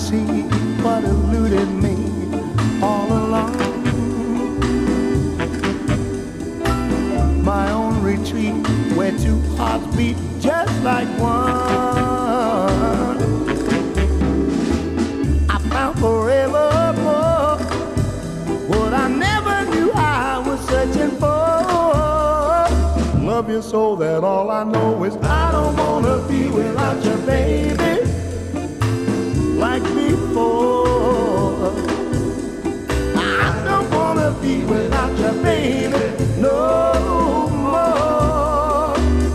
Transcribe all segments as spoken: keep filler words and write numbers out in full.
see what eluded me all along. My own retreat where two hearts beat just like one. I found forevermore what I never knew I was searching for. Love you so that all I know is I don't wanna be without you, baby, like before. I don't wanna be without you, baby, no more.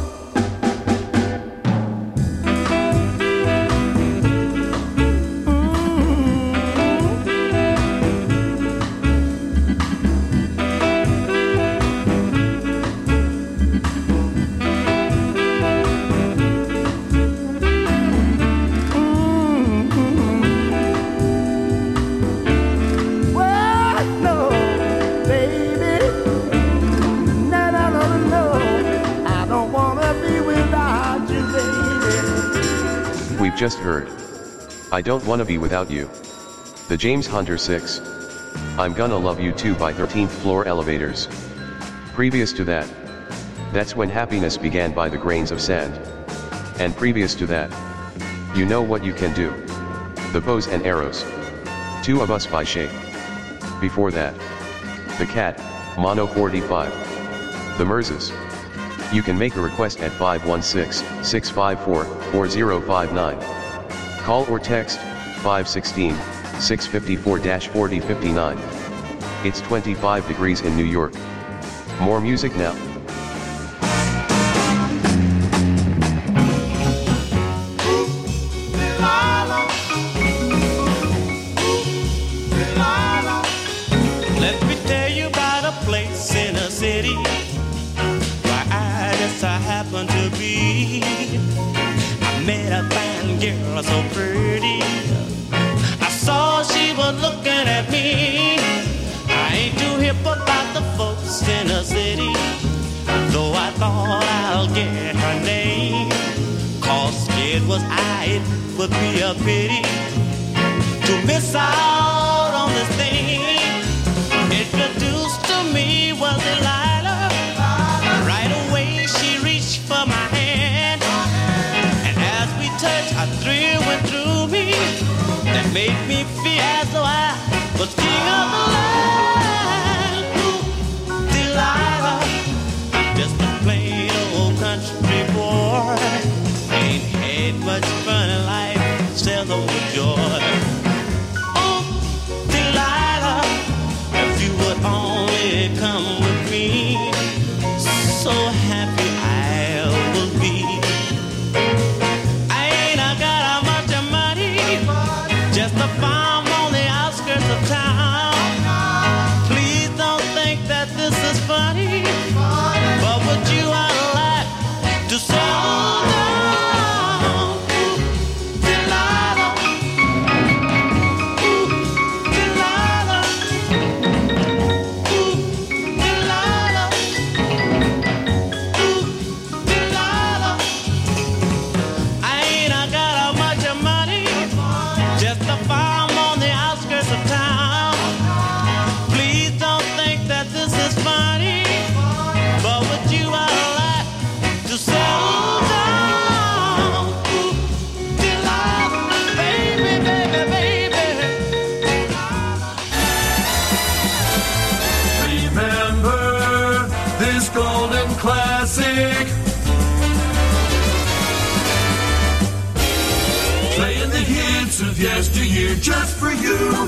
We've just heard I Don't Wanna Be Without You, the James Hunter six, I'm Gonna Love You Too by thirteenth Floor Elevators. Previous to that, That's When Happiness Began by The Grains of Sand. And previous to that, You Know What You Can Do, The Bows and Arrows, Two of Us by Shay. Before that, The Cat, Mono forty-five, The Merzes. You can make a request at five one six, six five four, four zero five nine. Call or text five one six, six five four, four zero five nine. It's twenty-five degrees in New York. More music now. Let me tell you about a place in a city I happen to be. I met a fine girl so pretty. I saw she was looking at me. I ain't too hip about the folks in the city, though I thought I'll get her name. Cause it was I, it would be a pity to miss out on this thing. Introduced to me was Delilah. Right away she reached for my hand, and as we touched, a thrill went through me that made me feel as though I was king of the land. Ooh, Delilah, I'm just a plain old country boy, ain't had much fun in life, seldom with joy. Oh, Delilah, if you would only come with me, so happy I will be. I ain't I got a bunch of money, just a farm on the outskirts of town. Please don't think that this is funny, but would you I'd like to settle down? Ooh, Delilah. Ooh, Delilah. Ooh, Delilah. Classic. Playing the hits of yesteryear just for you.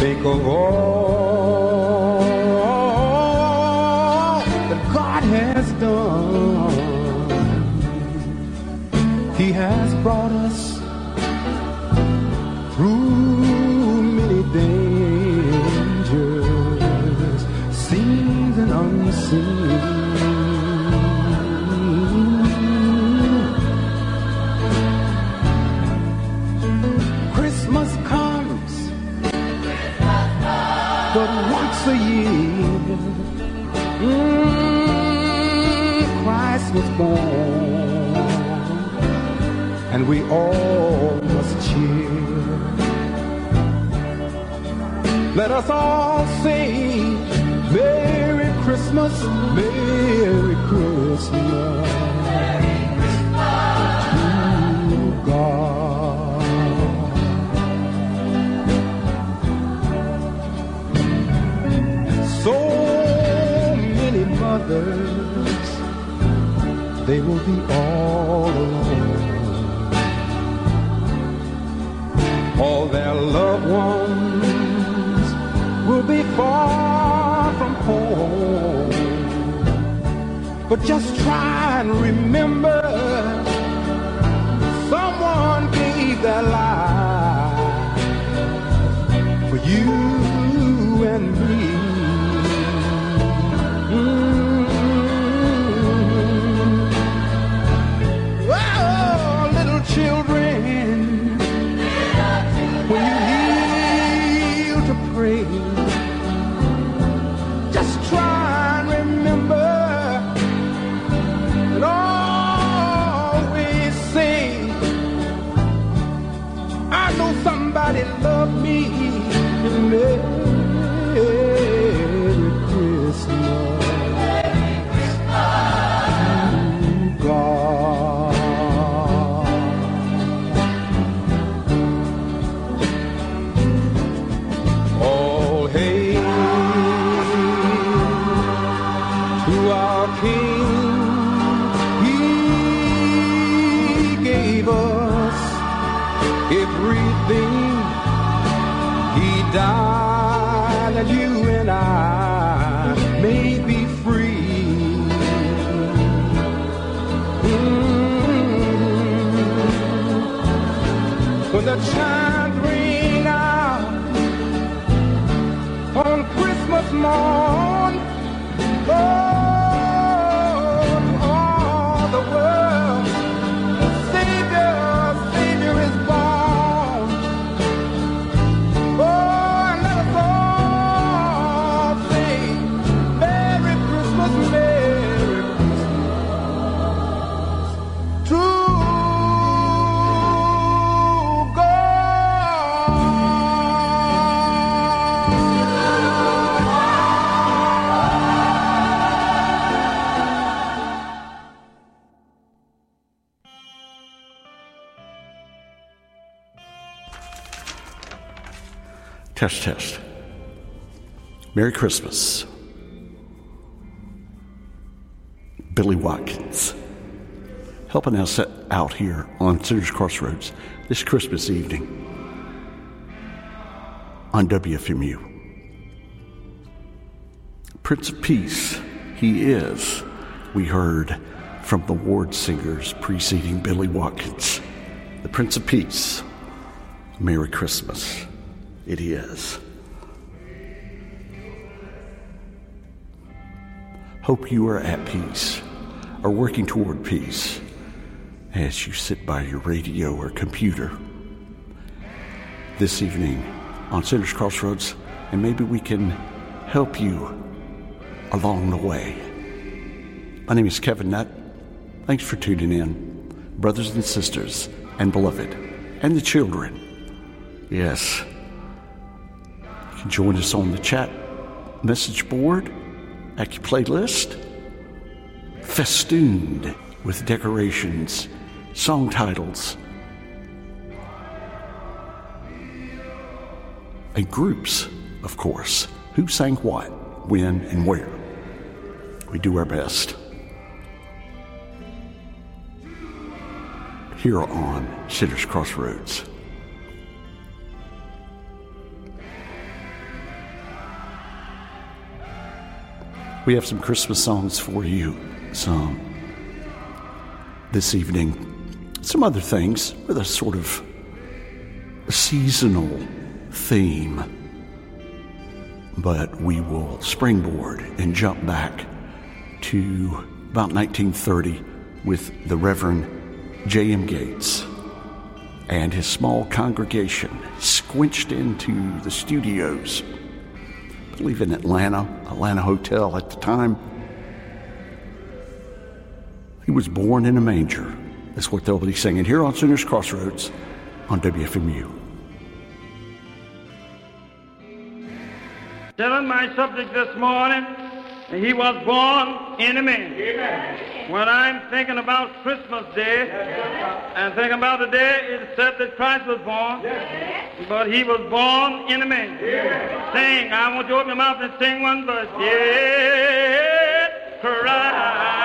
think of all that God has done. He has brought us through many dangers, seen and unseen. Christmas comes but once a year. Mm, Christ was born, and we all must cheer. Let us all sing Merry Christmas, Merry Christmas, Merry Christmas to God. So many mothers, they will be all alone. All their loved ones will be far from home. But just try and remember, someone gave their life for you and me. Mm-hmm. Oh, little children, when you kneel to pray, just try and remember and always say, I know somebody loved me. Merry Christmas, Merry Christmas to God. All hail to our King. He gave us everything. He died that you and I may be free. Mm-hmm. When the chimes ring out on Christmas morn, oh, to all the world, the Savior, Savior is born. Oh, and let us all sing Merry Christmas, Merry Christmas to Test, test. Merry Christmas. Billy Watkins helping us out here on Sinners Crossroads this Christmas evening on W F M U. Prince of Peace, he is. We heard from the Ward Singers preceding Billy Watkins. The Prince of Peace. Merry Christmas. It is. Hope you are at peace or working toward peace as you sit by your radio or computer this evening on Sinners Crossroads, and maybe we can help you along the way. My name is Kevin Nutt. Thanks for tuning in, brothers and sisters and beloved and the children. Yes. Join us on the chat message board, AccuPlaylist, festooned with decorations, song titles, and groups, of course, who sang what, when, and where. We do our best here on Sinners Crossroads. We have some Christmas songs for you, some this evening. Some other things with a sort of a seasonal theme. But we will springboard and jump back to about nineteen thirty with the Reverend J M Gates and his small congregation squinched into the studios, I believe in Atlanta, Atlanta Hotel at the time. He was born in a manger. That's what they'll be singing here on Sooners Crossroads on W F M U. Telling my subject this morning, he was born in a manger. When I'm thinking about Christmas Day and thinking about the day it said that Christ was born, but he was born in a manger. Sing, I want you to open your mouth and sing one verse. Yes, Christ.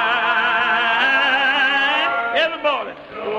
Everybody.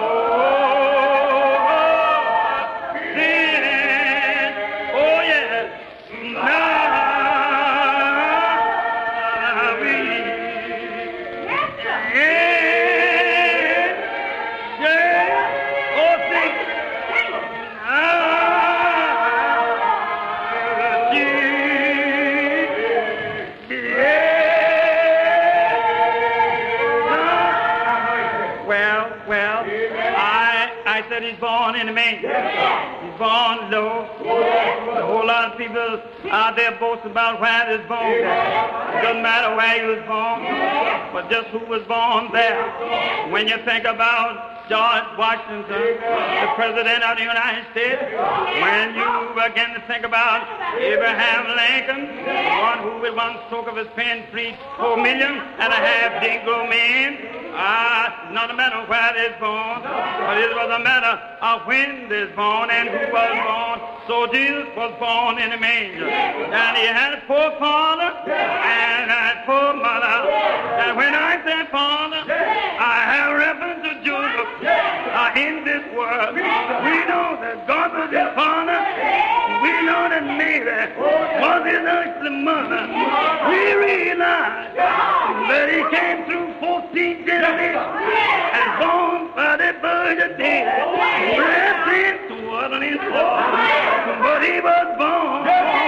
He's born in a manger. He's born low. A whole lot of people out there boast about where he was born. It doesn't matter where he was born, but just who was born there. When you think about George Washington, the President of the United States, when you begin to think about Abraham Lincoln, one who with one stroke of his pen freed four million and a half Negro men, Ah, not a matter where they're born, but it was a matter of when they're born and who was born. So Jesus was born in a manger. And he had a poor father and a poor mother. And when I say father, I have reference to Joseph uh, in this world. We know that God was his father. We know that Mary was his earthly mother. We realize that he came through fourteen generations and born by the virgin dead, blessed into waddling floor. But he was born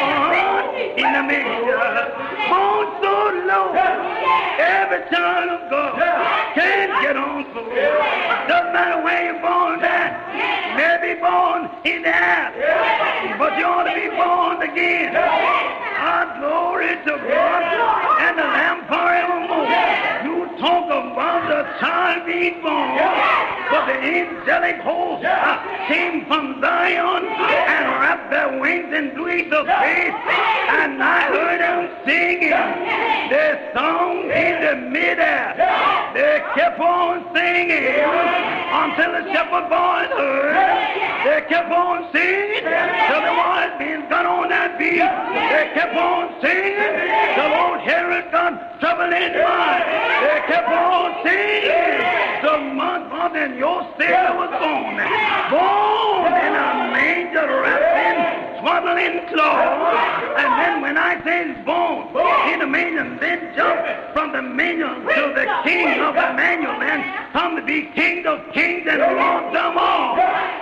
in a manger, born so low, every child of God can't get on floor. Doesn't matter where you're born at, you may be born in the air, but you ought to be born again. Our glory to God and the Lamb forevermore. You talk about the child being born, but the angelic host came from Zion and wrapped their wings in bleed the face, and I heard them singing their song in the midair. They kept on singing until the shepherd boys heard. They kept on singing till the boys being got on that beat. They kept on singing till Lord Herod got trouble in mind. They kept on singing the month of then your Savior was born. Born in a manger wrapped in swaddling cloth. And then when I say he's born in a manger, then jump from the manger to the King of Emmanuel and come to be King of Kings and Lord of them all.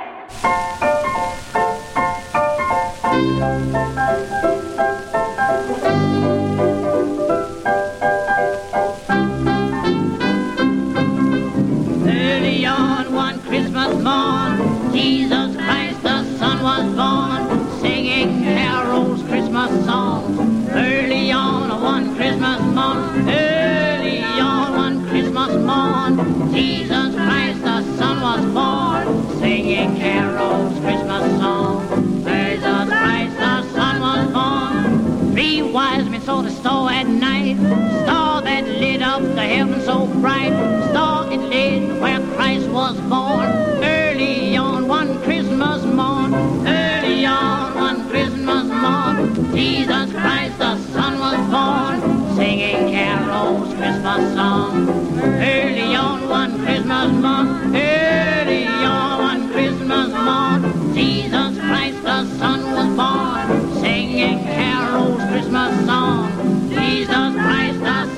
Early on one Christmas morn, Jesus Christ the Son was born, singing carols, Christmas songs. Early on one Christmas morn, early on one Christmas morn, Jesus Christ the Son was born, singing carols, Christmas songs. Jesus Christ the Son was born. Three wise men saw the star at night, star that lit up the heaven so bright, star it lit where Christ was born. Early on one Christmas morn, early on one Christmas morn, Jesus Christ the Son was born, singing carols, Christmas songs. Early on one Christmas morn, early on one Christmas morn, Jesus Christ the Son was born, singing carols, Christmas songs. Jesus Christ the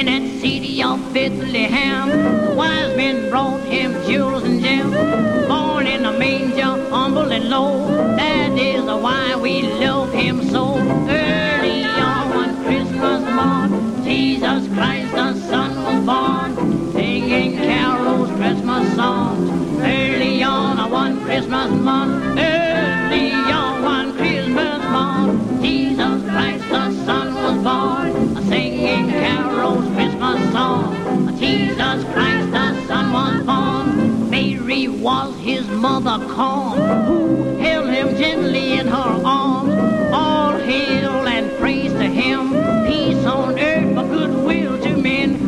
that city of Bethlehem, the wise men brought him jewels and gems. Born in a manger, humble and low, that is why we love him so. Early on one Christmas morn, Jesus Christ the Son was born, singing carols, Christmas songs. Early on one Christmas morn, early on one Christmas morn, Jesus Christ the Son was born, singing carols, Christmas songs. Jesus Christ the Son was born. Mary was his mother calm, who held him gently in her arms. All hail and praise to him, peace on earth for goodwill to men.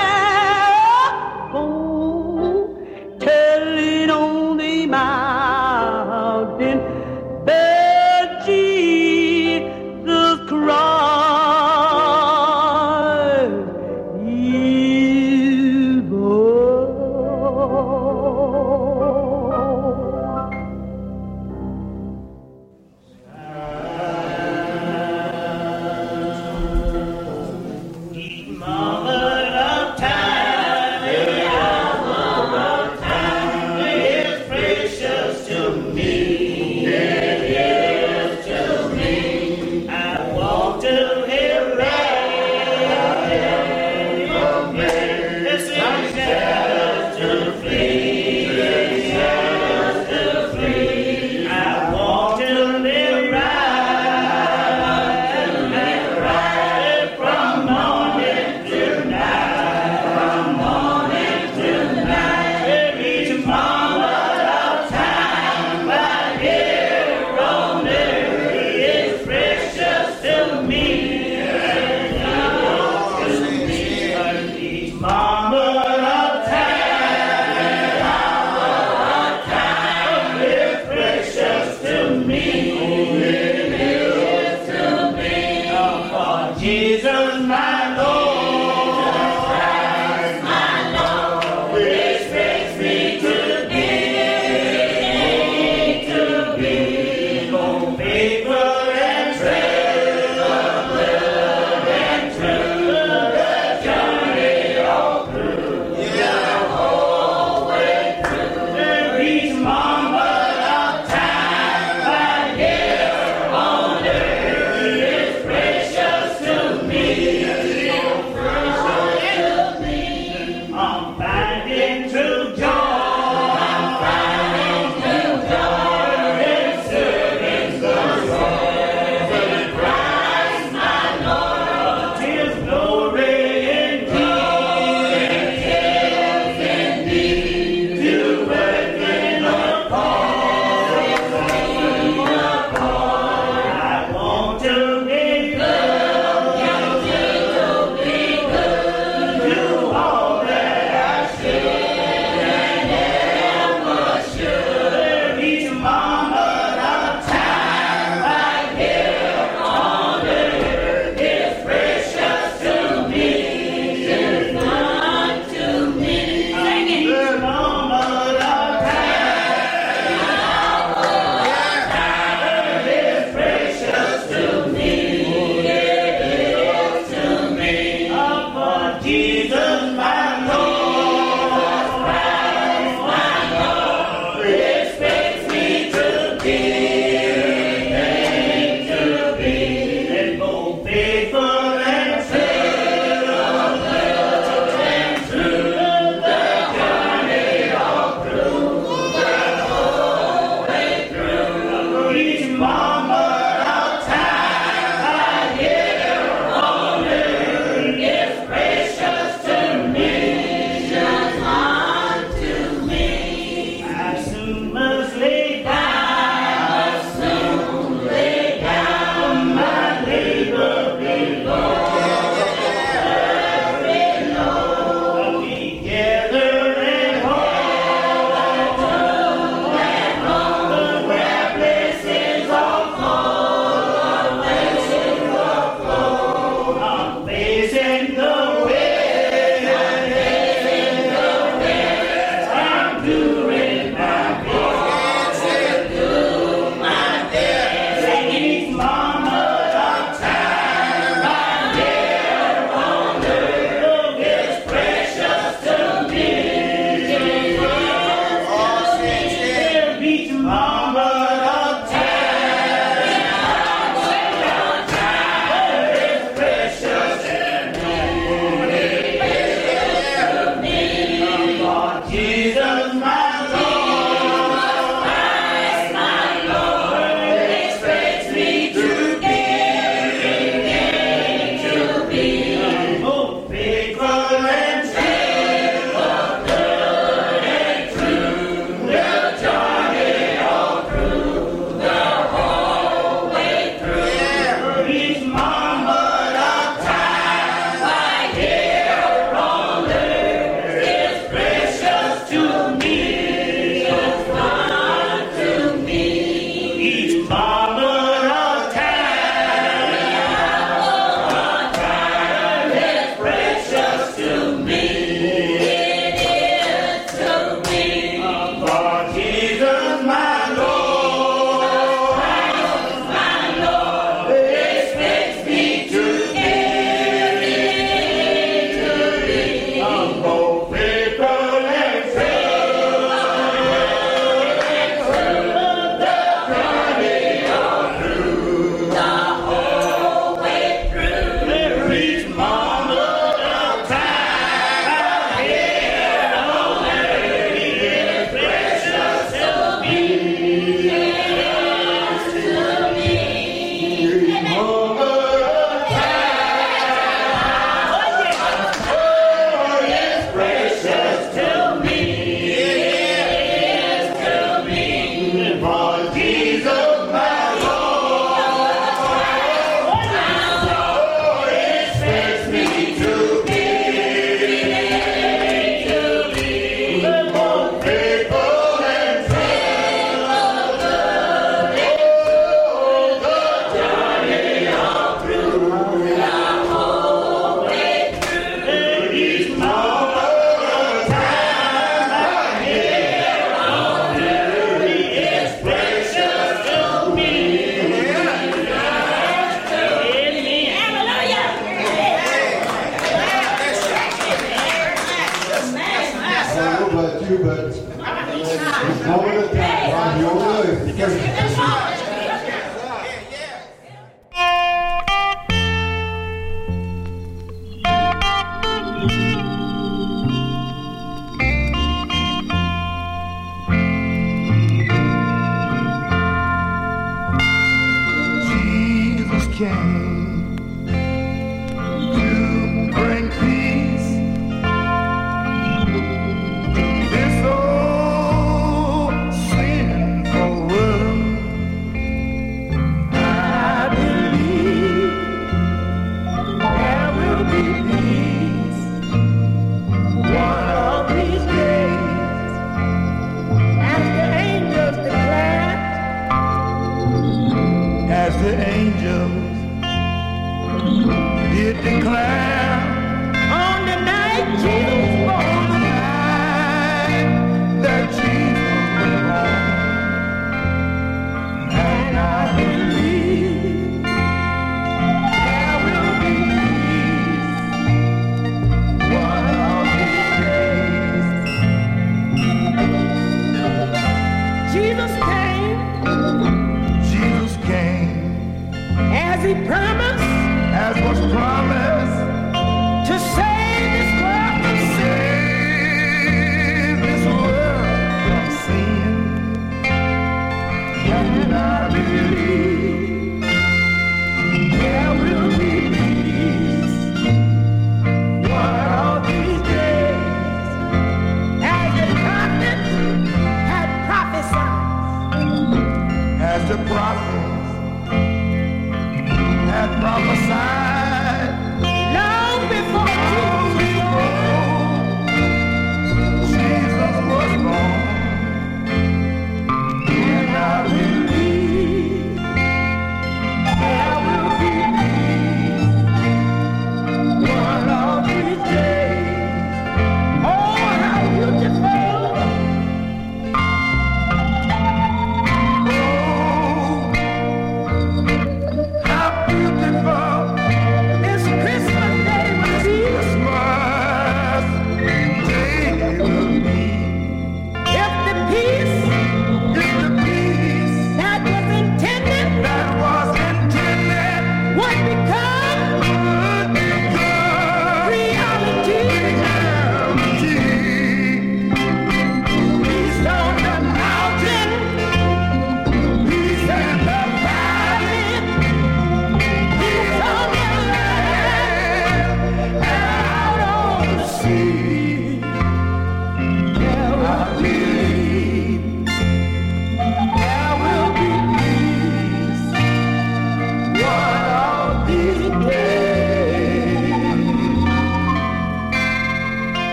Telling on the mountain. Jesus, my Lord, Christ, my Lord, expects me to give, to be most faithful and true, good and true, will journey all through, the whole way through. Each moment of time I hear on earth is precious to me, is fun to me. Each moment of time, of time is precious to me. It is to me. For Jesus, my Lord, Christ, my Lord, expects me to give, to be both faithful and true, and true, the journey all through, the whole way through. Each moment of time I hear on earth is precious to me, yes, to me. Each moment of time, oh, is precious to me, yes, to me. For Jesus, my Lord, my Lord, expects me to be, to be most faithful and true, oh, the journey all through, the whole way through. Each moment of time I hear on earth is precious to me, yes, to me. I don't know about you, but it's moment of time while you're alive. Because Jesus came to bring peace to this old sinful world.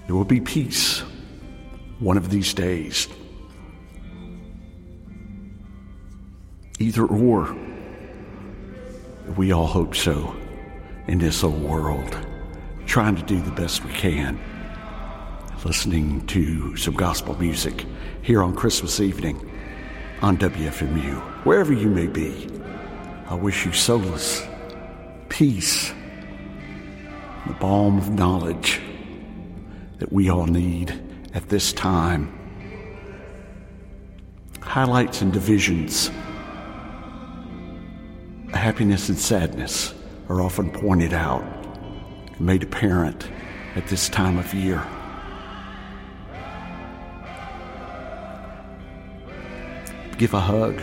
There will be peace one of these days. Either or. We all hope so in this old world, trying to do the best we can. Listening to some gospel music here on Christmas evening on W F M U. Wherever you may be, I wish you solace, peace, the balm of knowledge that we all need at this time. Highlights and divisions, happiness and sadness are often pointed out and made apparent at this time of year. Give a hug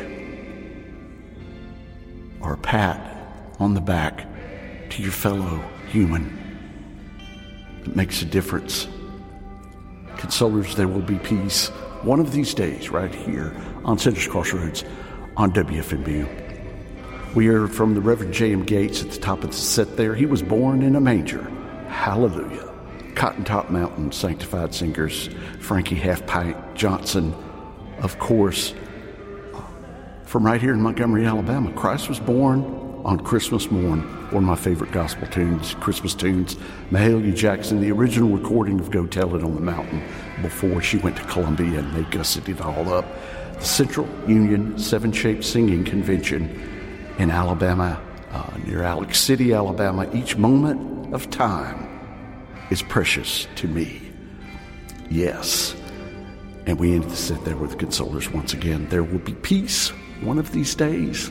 or a pat on the back to your fellow human. It makes a difference. Consolers, there will be peace one of these days right here on Citrus Crossroads on W F M U. We heard from the Reverend J M Gates at the top of the set there. He was born in a manger. Hallelujah. Cotton Top Mountain Sanctified Singers, Frankie Half Pint Johnson, of course. From right here in Montgomery, Alabama, Christ was born on Christmas morn. One of my favorite gospel tunes, Christmas tunes. Mahalia Jackson, the original recording of Go Tell It on the Mountain before she went to Columbia and they gussied it all up. The Central Union Seven Shaped Singing Convention in Alabama, uh, near Alex City, Alabama. Each moment of time is precious to me. Yes. And we ended the set there with the Consolers once again. There will be peace one of these days.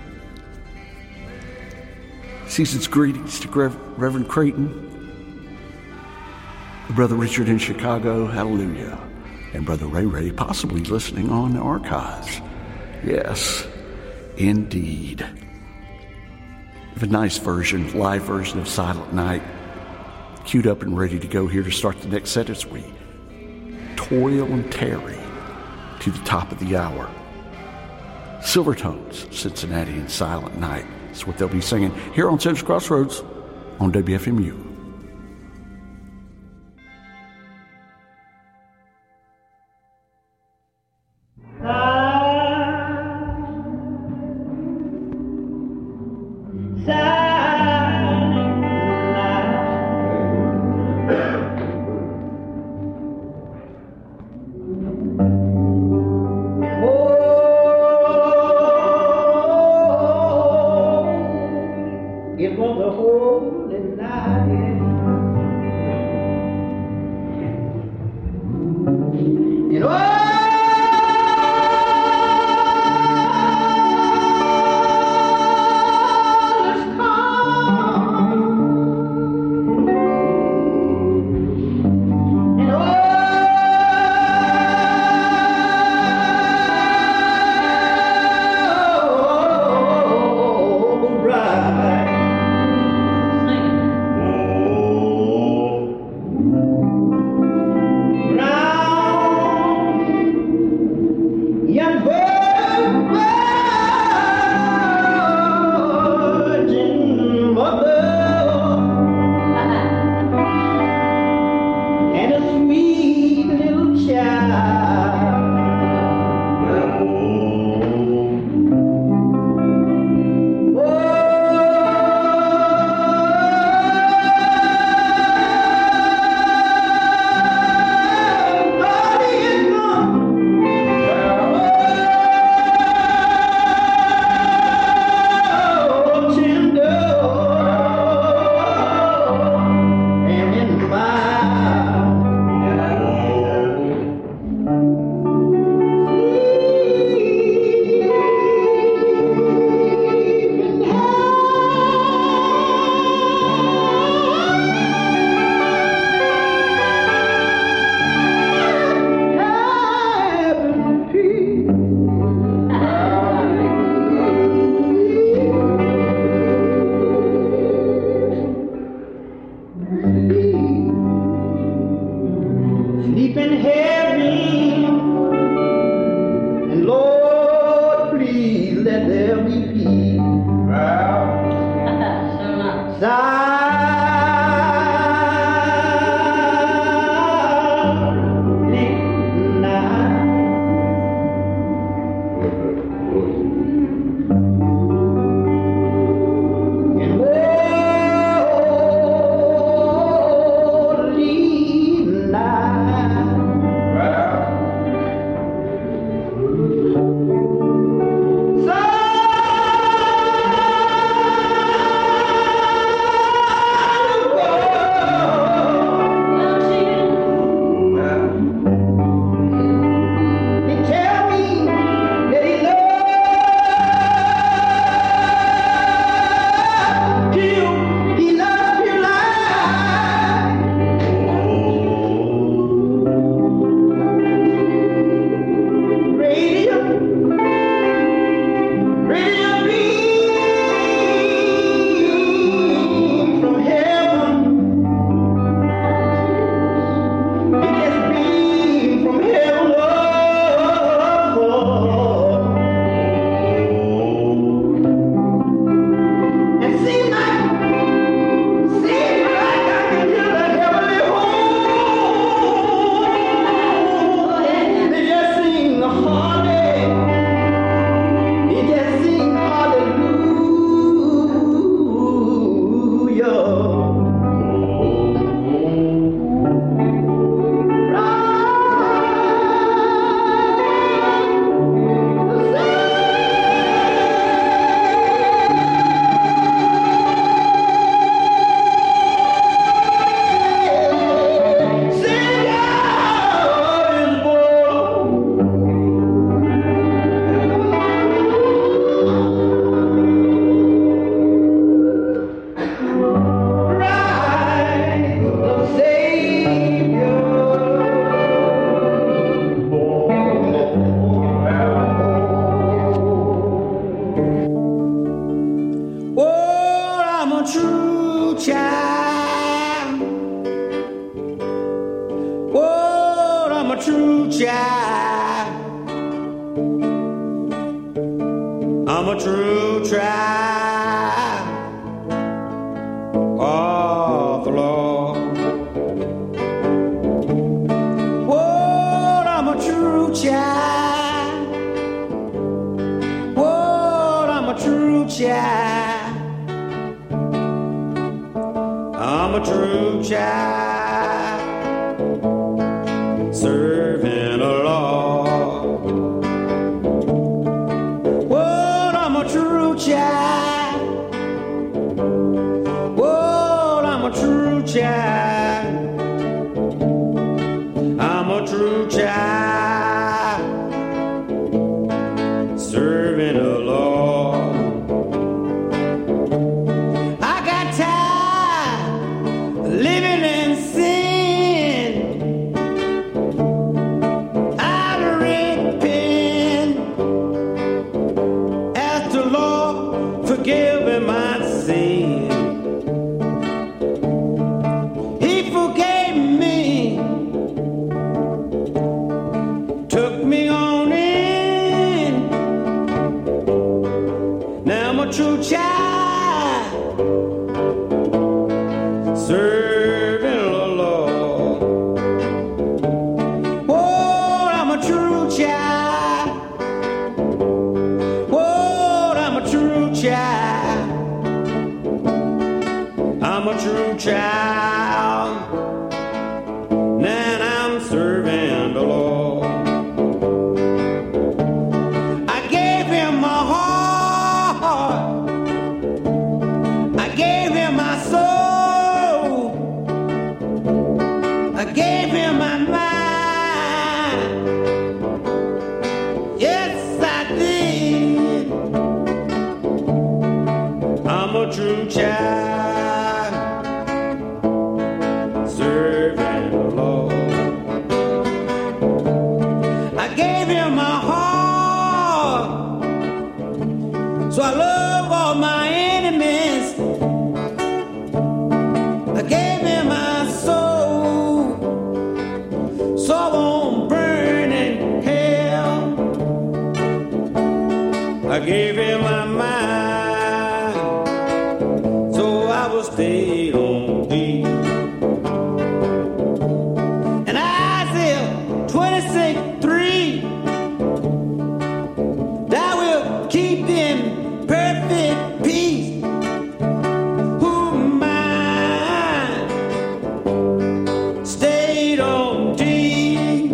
Season's greetings to Reverend Creighton, Brother Richard in Chicago, hallelujah, and Brother Ray Ray possibly listening on the archives. Yes, indeed. We have a nice version, live version of Silent Night, queued up and ready to go here to start the next set as we toil and tarry to the top of the hour. Silvertones, Cincinnati and Silent Night. That's what they'll be singing here on Citrus Crossroads on W F M U. Let's true child. Oh, I'm a true child. I'm a true child of the Lord. Oh, I'm a true child. Oh, I'm a true child. I'm a true child serving the Lord. Well, I'm a true child. Well, I'm a true child. I'm a true child serving the Lord. I got tired living in sin. I repent. Ask the Lord forgive me my sin. He forgave me, took me on in. Now I'm a true child serving the Lord. Oh, I'm a true child. Oh, I'm a true child. I'm a true child. Now I'm serving the Lord. I gave him my heart. I gave him my soul. I gave him my mind. Yes, I did. I'm a true child serving the Lord. I gave him my heart, so I love all my enemies. I gave him my soul, so I won't burn in hell. I gave him my mind, so I will stay on thee. And Isaiah twenty-six three, thou wilt keep in perfect peace who mind stayed on thee.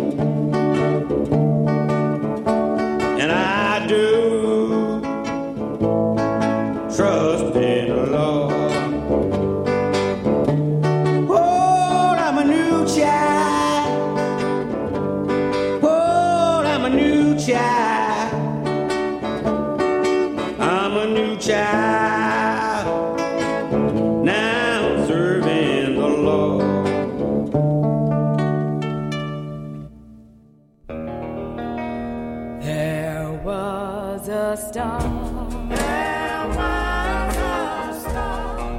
And I do trust in the Lord. Oh, I'm a new child. Oh, I'm a new child. I'm a new child. Now I'm serving the Lord. There was a star. There was a star.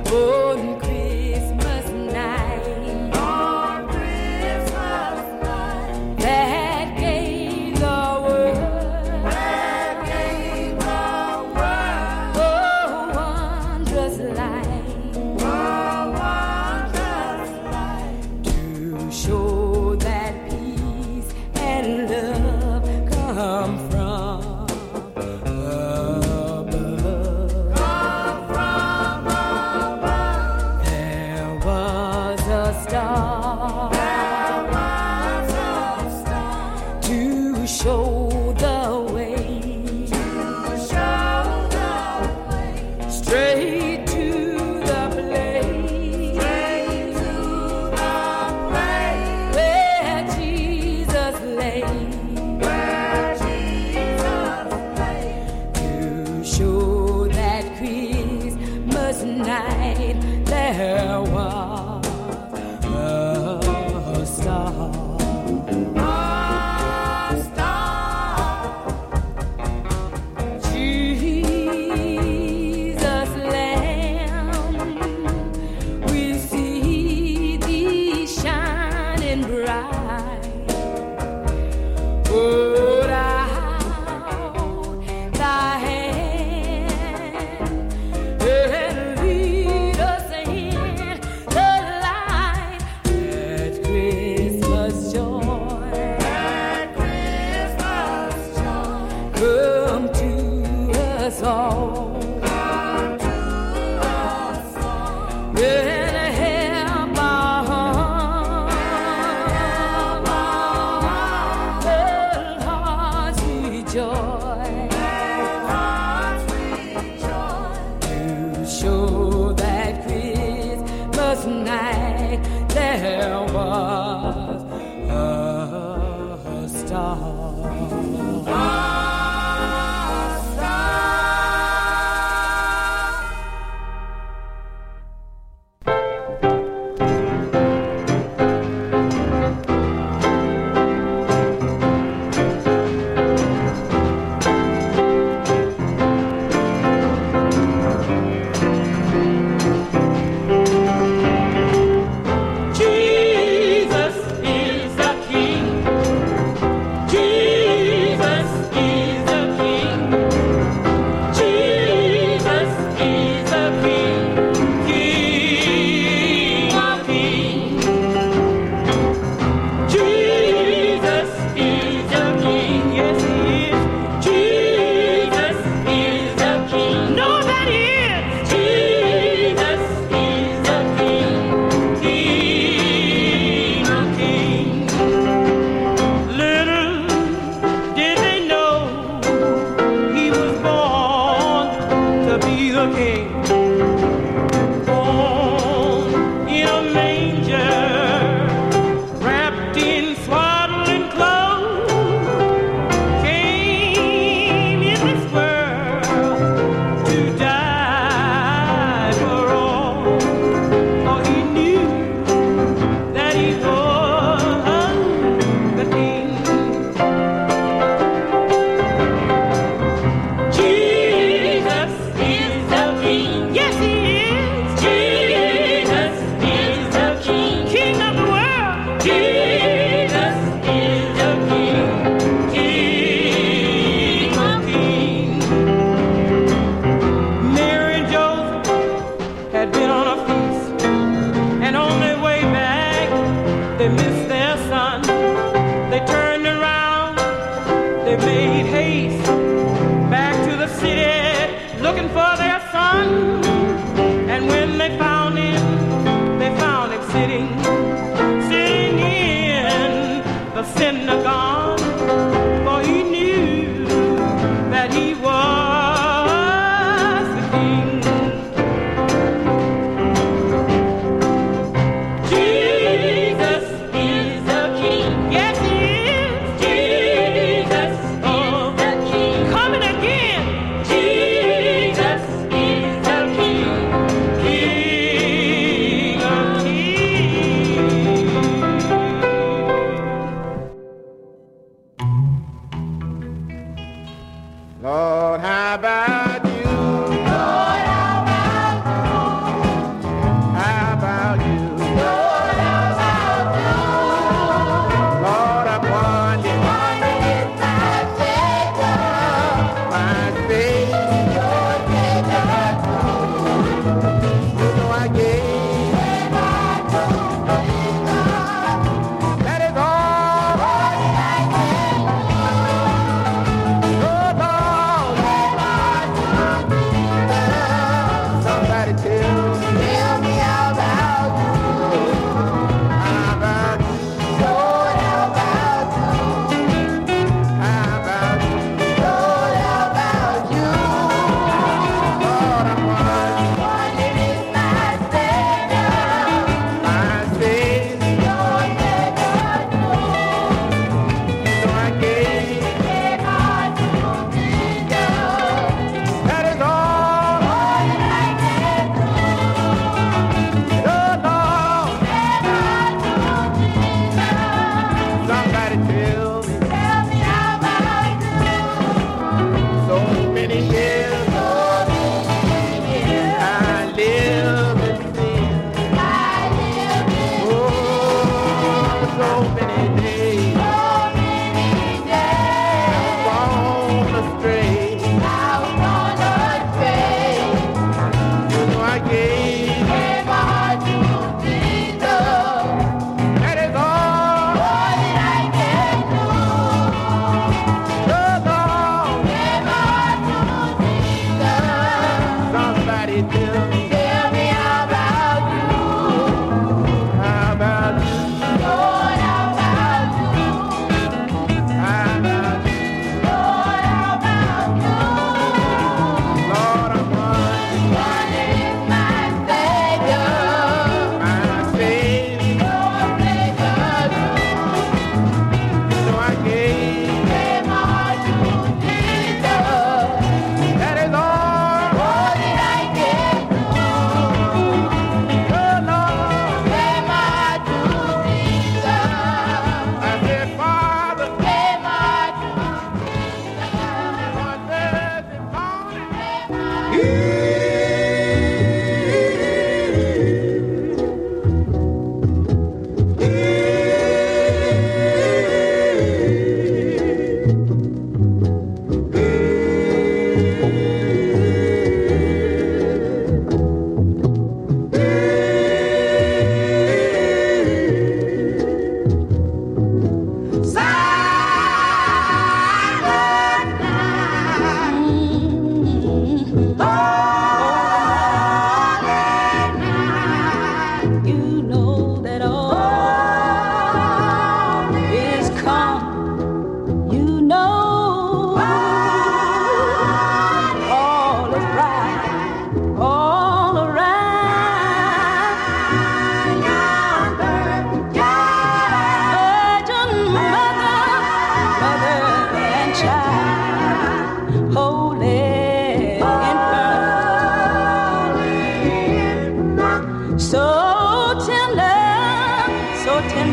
Yes, he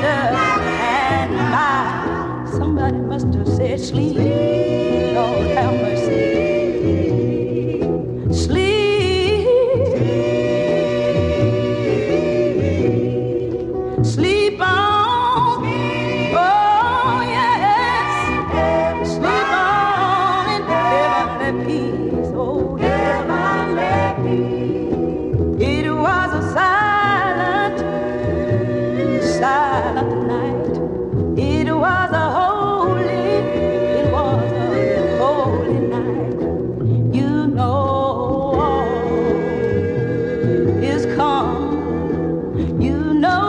and my. Somebody must have said sleep. Lord have mercy. Sleep. Sleep on. Oh, yes. Sleep on in heavenly peace. Oh, heavenly peace. It was a silent, silent night. It was a holy, it was a holy night. You know all is calm. You know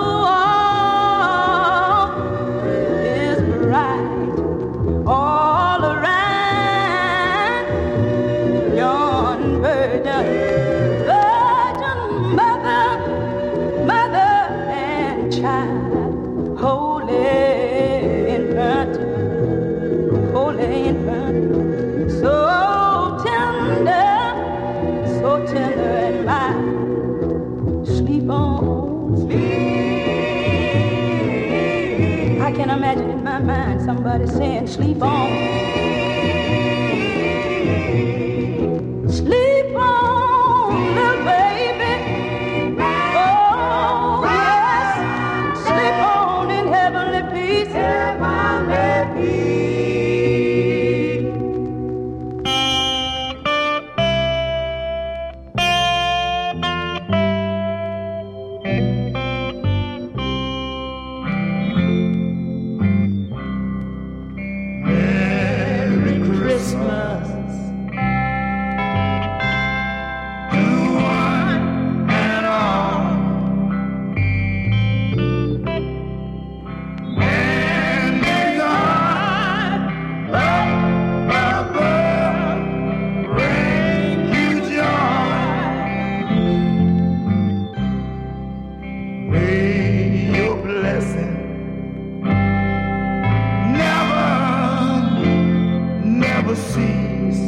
all is bright. All around yon virgin, virgin mother, mother and child, holy infant, holy infant, so tender, so tender and mild. Sleep on, sleep. I can imagine in my mind somebody saying, sleep on. Sleep on, little baby. Oh, yes. Sleep on in heavenly peace. Heavenly peace. Merry Christmas to one and all, and may God up above bring you joy. May your blessing never, never cease.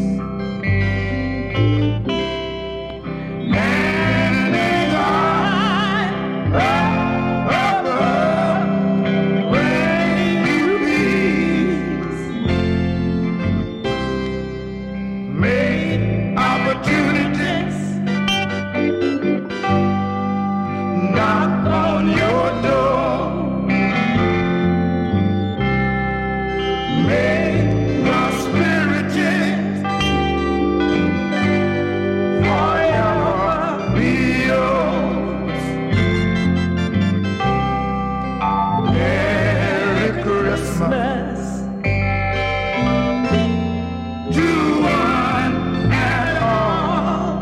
And may God up above bring you peace. May opportunities knock on your door. May prosperity forever be yours. Merry Christmas to one and all,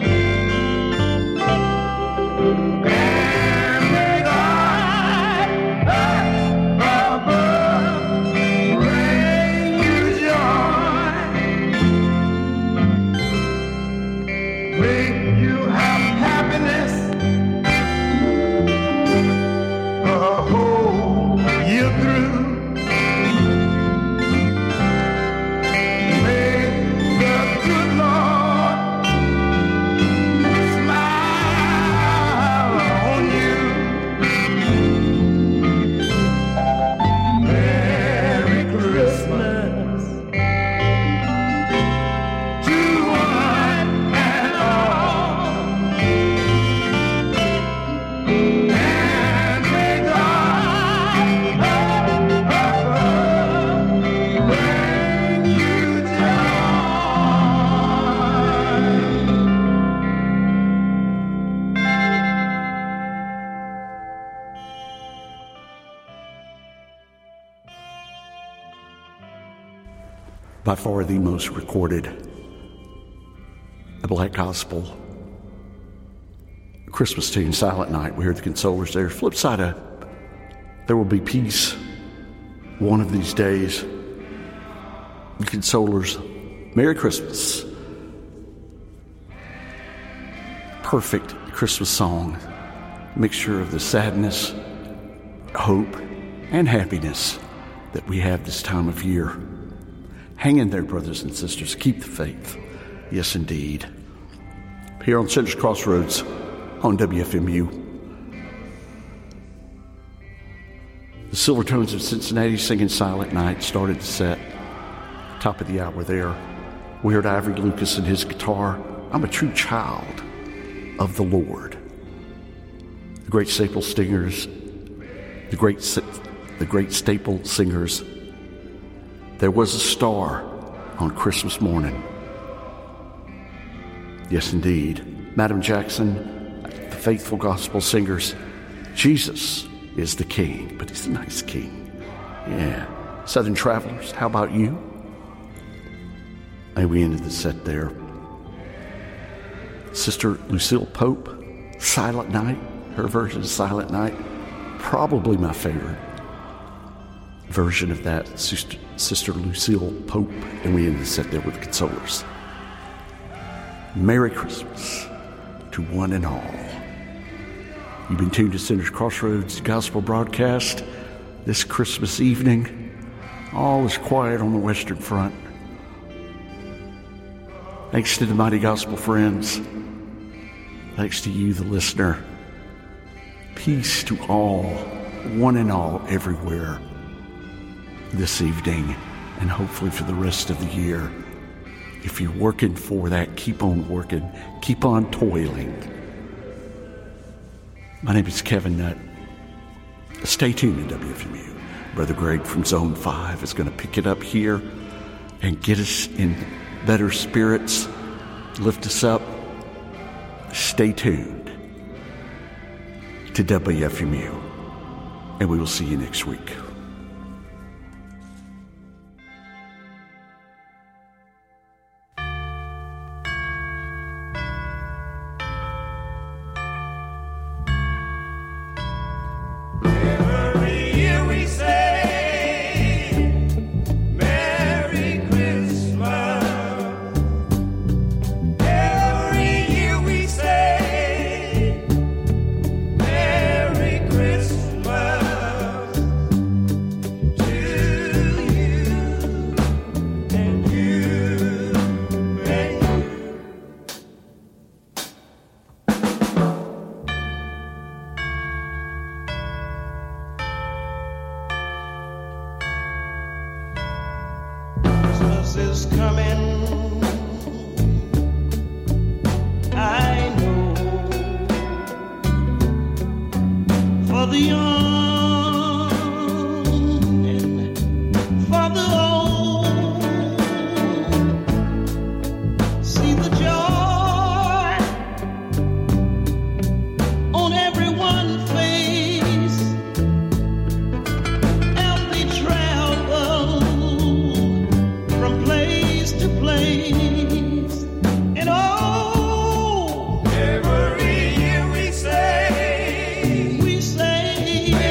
and may God up above bring you joy. May you have happiness a whole year through. May the good Lord smile on you. Merry Christmas to one and all, and may God above bring you joy. By far the most recorded black gospel Christmas tune, Silent Night. We heard the Consolers there. Flip side up, there will be peace one of these days. The Consolers, Merry Christmas. Perfect Christmas song. Mixture of the sadness, hope, and happiness that we have this time of year. Hang in there, brothers and sisters. Keep the faith. Yes, indeed. Here on Citrus Crossroads on W F M U. The Silvertones of Cincinnati singing Silent Night started the set. Top of the hour there. We heard Ivory Lucas and his guitar. I'm a true child of the Lord. The great staple singers, the great, the great staple singers. There was a star on Christmas morning. Yes, indeed. Madam Jackson, the faithful gospel singers. Jesus is the king, but he's a nice king. Yeah. Southern Travelers, how about you? And we ended the set there. Sister Lucille Pope, Silent Night, her version of Silent Night, probably my favorite version of that, Sister, Sister Lucille Pope, and we ended the set there with the Consolers. Merry Christmas to one and all. You've been tuned to Sinners Crossroads Gospel Broadcast this Christmas evening. All is quiet on the Western Front. Thanks to the mighty gospel friends. Thanks to you, the listener. Peace to all, one and all, everywhere this evening, and hopefully for the rest of the year. If you're working for that, keep on working. Keep on toiling. My name is Kevin Nutt. Stay tuned to W F M U. Brother Greg from Zone five is going to pick it up here and get us in better spirits, lift us up. Stay tuned to W F M U, and we will see you next week. Is coming, I know, for the young and for the old. See the joy on everyone's face as they travel from place to place, and oh, every year we say, we say,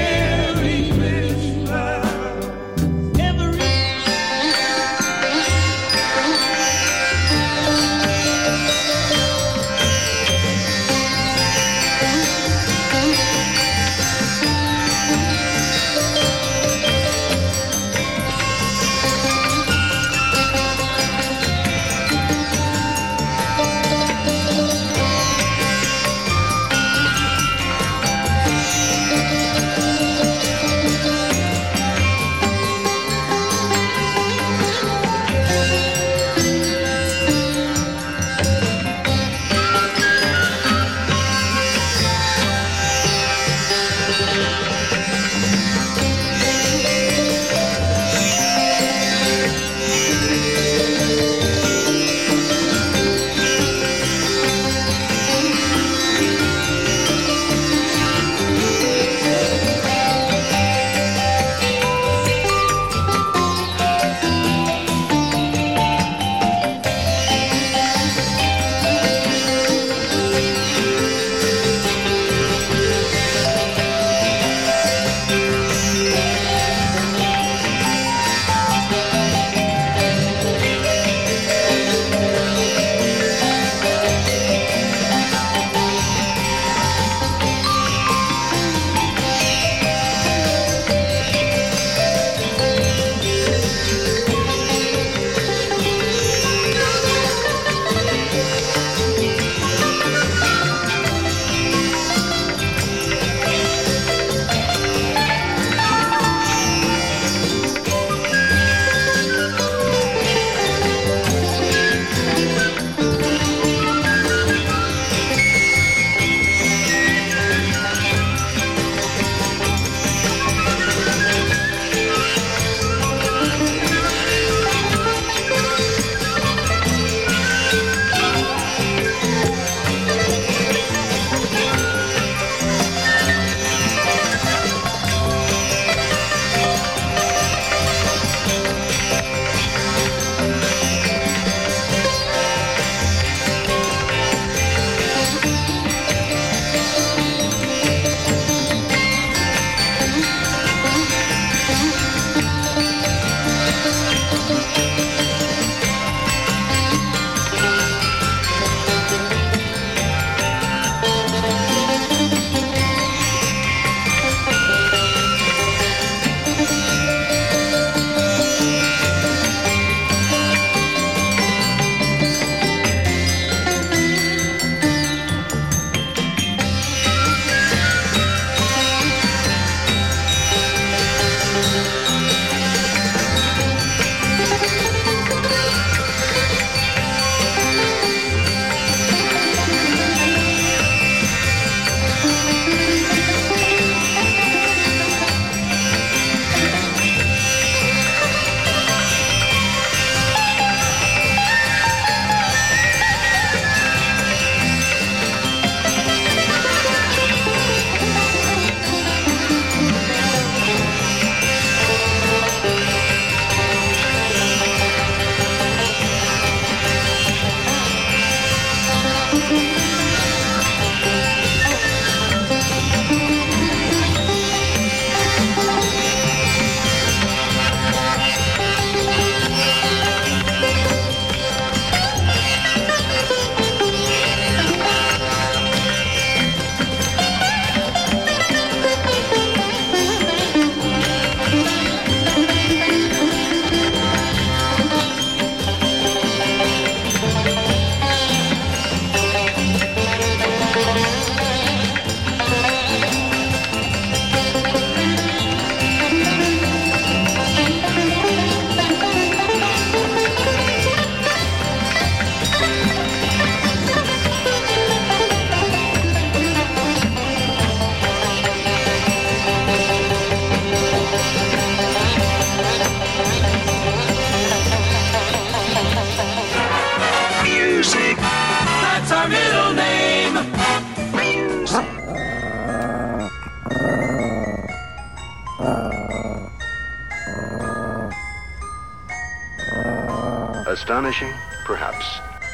punishing? Perhaps.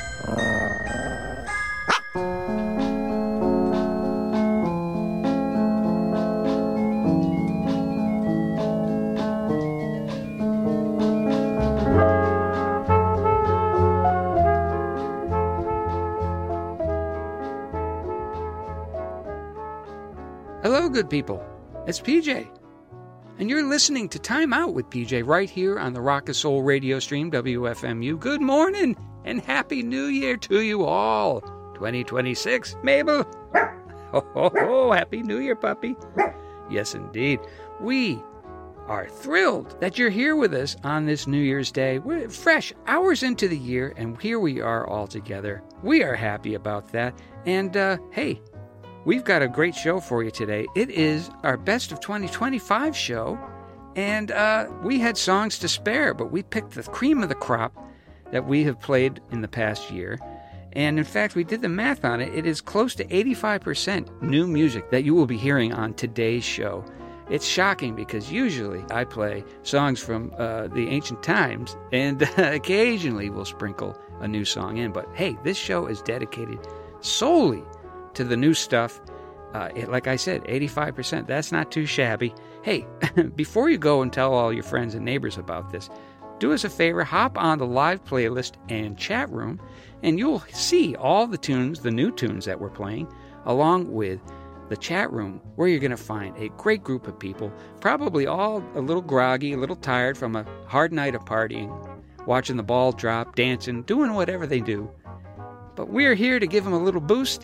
Hello, good people. It's P J. And you're listening to Time Out with P J right here on the Rock and Soul radio stream, W F M U. Good morning and Happy New Year to you all. twenty twenty-six, Mabel. Ho, ho, ho, Happy New Year, puppy. Yes, indeed. We are thrilled that you're here with us on this New Year's Day. We're fresh hours into the year, and here we are all together. We are happy about that. And, uh, hey, we've got a great show for you today. It is our Best of twenty twenty-five show, and uh, we had songs to spare, but we picked the cream of the crop that we have played in the past year. And in fact, we did the math on it. It is close to eighty-five percent new music that you will be hearing on today's show. It's shocking because usually I play songs from uh, the ancient times, and occasionally we'll sprinkle a new song in. But hey, this show is dedicated solely to the new stuff. Uh, it, like I said, eighty-five percent. That's not too shabby. Hey, before you go and tell all your friends and neighbors about this, do us a favor, hop on the live playlist and chat room, and you'll see all the tunes, the new tunes that we're playing, along with the chat room, where you're going to find a great group of people, probably all a little groggy, a little tired from a hard night of partying, watching the ball drop, dancing, doing whatever they do. But we're here to give them a little boost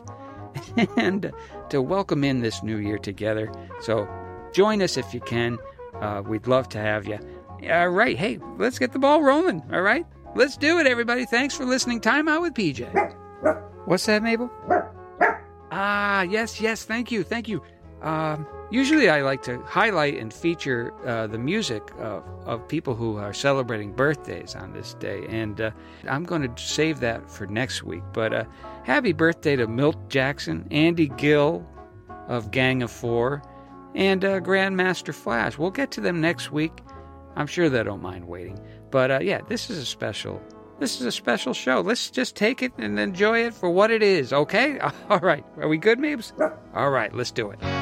and to welcome in this new year together. So join us if you can. Uh, we'd love to have you. All right. Hey, let's get the ball rolling. All right. Let's do it, everybody. Thanks for listening. Time Out with P J. What's that, Mabel? Ah, yes, yes. Thank you. Thank you. Um, usually I like to highlight and feature uh, the music of, of people who are celebrating birthdays on this day. And uh, I'm going to save that for next week. But uh, happy birthday to Milt Jackson, Andy Gill of Gang of Four, and uh, Grandmaster Flash. We'll get to them next week. I'm sure they don't mind waiting. But uh, yeah, this is a special, this is a special show. Let's just take it and enjoy it for what it is, okay? All right. Are we good, Mabes? All right, let's do it.